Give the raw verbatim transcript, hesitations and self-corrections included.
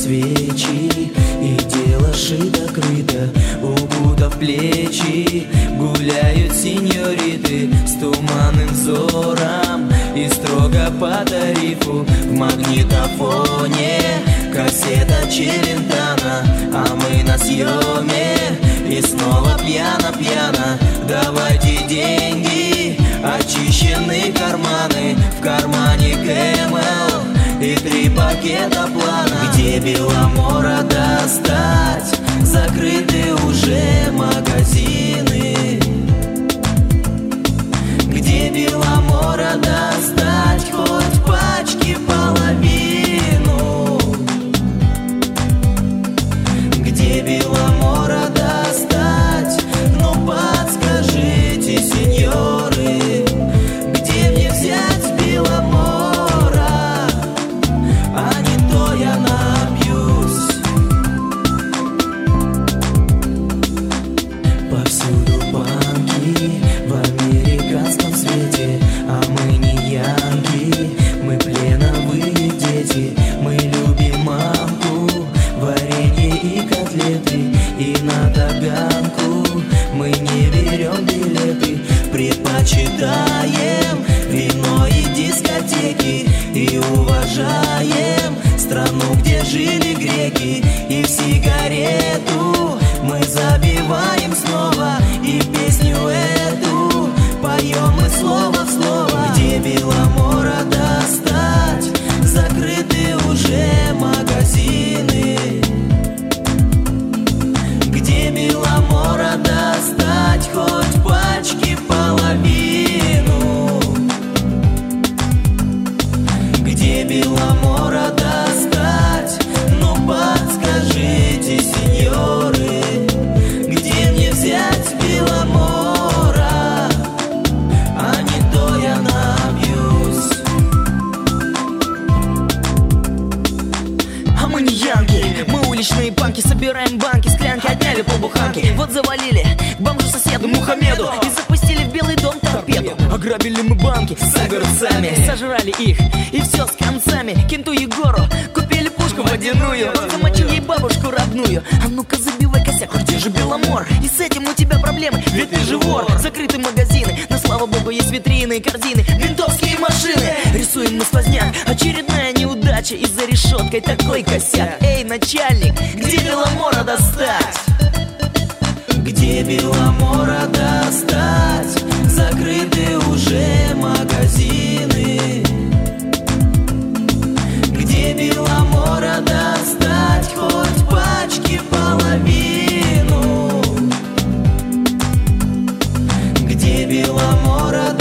свечи, и дело шито-крыто, укутав плечи. Гуляют сеньориты с туманным взором и строго по тарифу. В магнитофоне кассета Челентано, а мы на съеме и снова пьяно-пьяно. Давайте деньги, очищены карманы, в кармане Кэмэл и три пакета плана. Где Беломора достать? Закрыты уже магазины. Где Беломора достать? Хоть пачки половину. Где Беломора достать? Ну подскажите, сеньоры, где мне взять Беломора? А не то я напьюсь. Повсюду банки в американском свете, а мы не янки, мы пленовые дети. Мы любим мамку, варенье и котлеты, и на таганку мы не берем билеты. Предпочитаем вино и дискотеки, и уважаем страну, где жили греки. И в сигарету мы забиваем снова, и песню эту поем мы слово в слово. Где Беломора достать? Закрыты уже магазины. Где Беломора достать? Хоть пачки половину. Где Беломора достать? Ну подскажите, сеньоры, где мне взять Беломора? А не то я набьюсь. А мы не янки, мы уличные панки. Собираем банки, склянки, отняли полбуханки. Вот завалили к бомжу соседу Мухаммеду и запустили в Белый дом торпеду. Ограбили мы банки с огурцами, сожрали их, и все с концами. Кенту Егору купили пушку водяную, он замочил ей бабушку родную. А ну-ка забивай косяк, где же Беломор? И с этим у тебя проблемы, ведь ты же вор. Закрыты магазины, но слава богу есть витрины и корзины, ментовские машины. Рисуем мы сквозняк, очередная неудача, и за решеткой такой косяк. Эй, начальник, где Беломора достать? Где Беломора достать? Закрыты уже магазины. Где Беломора достать? Хоть пачки половину. Где Беломора